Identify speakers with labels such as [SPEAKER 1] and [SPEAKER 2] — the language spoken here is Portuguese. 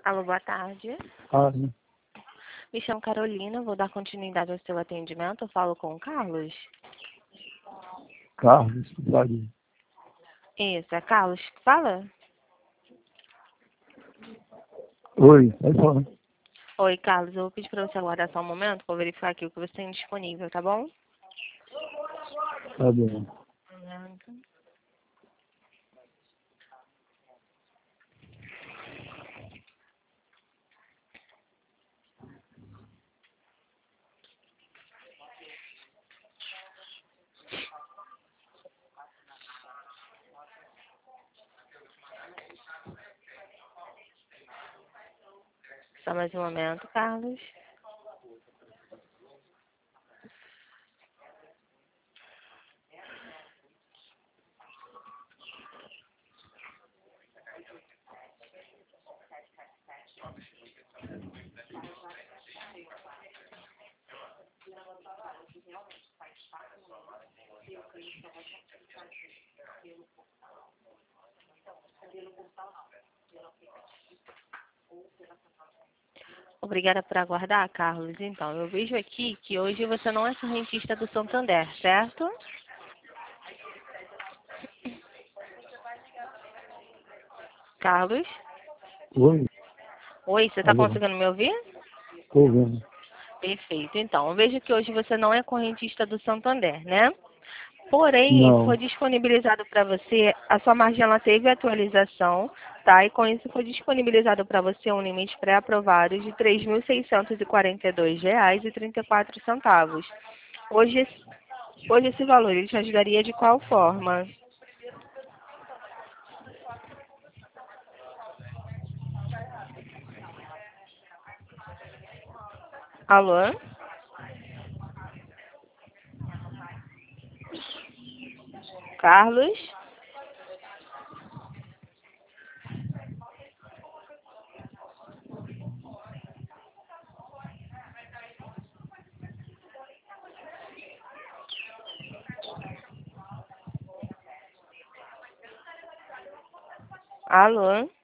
[SPEAKER 1] Alô, boa tarde.
[SPEAKER 2] Né?
[SPEAKER 1] Me chamo Carolina, vou dar continuidade ao seu atendimento. Eu falo com o Carlos?
[SPEAKER 2] Carlos, Daria.
[SPEAKER 1] Isso, é Carlos que fala?
[SPEAKER 2] Oi, vai falar.
[SPEAKER 1] Oi, Carlos, eu vou pedir para você aguardar só um momento, vou verificar aqui o que você tem disponível, tá bom?
[SPEAKER 2] Tá bom.
[SPEAKER 1] Só mais um momento, Carlos. Obrigada por aguardar, Carlos. Então, eu vejo aqui que hoje você não é correntista do Santander, certo? Carlos?
[SPEAKER 2] Oi,
[SPEAKER 1] Oi, você está
[SPEAKER 2] alô,
[SPEAKER 1] conseguindo me ouvir?
[SPEAKER 2] tô vendo.
[SPEAKER 1] Perfeito. Então, eu vejo que hoje você não é correntista do Santander, né? Porém, foi
[SPEAKER 2] Não,
[SPEAKER 1] disponibilizado para você, a sua margem ela teve atualização, tá? E com isso foi disponibilizado para você um limite pré-aprovado de R$ 3.642,34. Hoje, hoje esse valor ele te ajudaria de qual forma? Alô? Carlos? Alô?